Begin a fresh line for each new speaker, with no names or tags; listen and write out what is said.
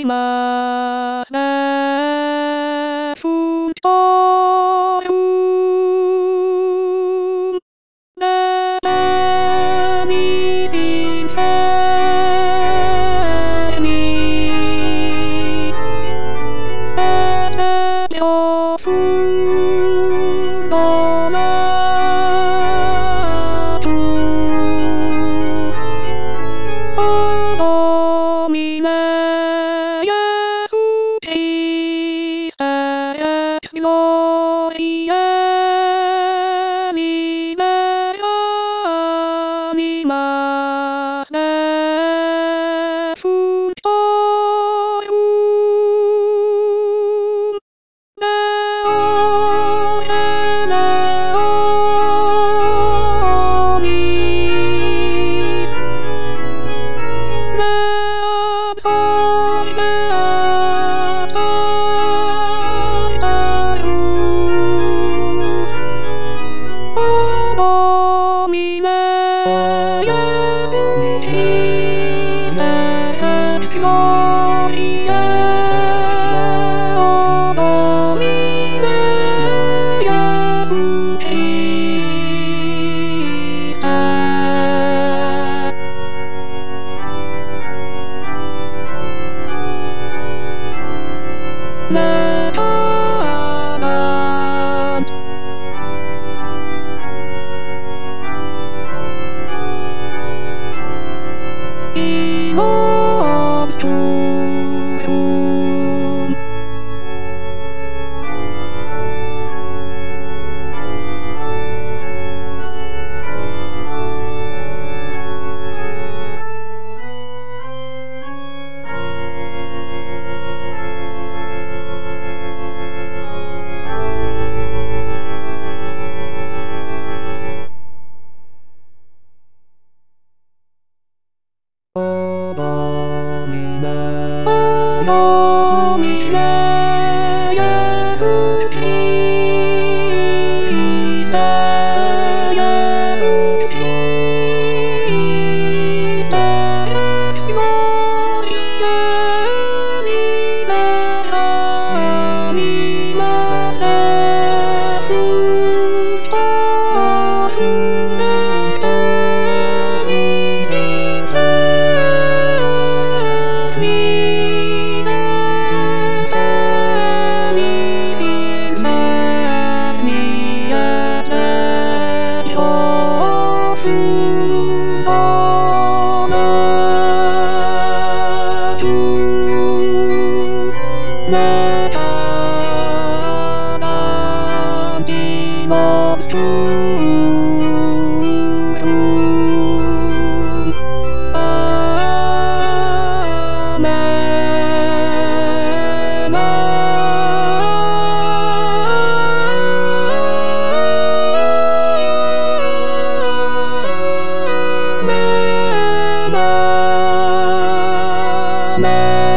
ますね。ふというねえみじけにえてよふのなとおみめやすいせすよいえみめやみますね。ふというねおえねおみすねそいでたいたるおみめやすいせすよいえおみめやすいせねたないのつくるおどみめおみめやすいせやすいせすよいえみめやみませふとふねてみじけみねてみじけみえてよふのなとねたなびのつくるあめなめなめ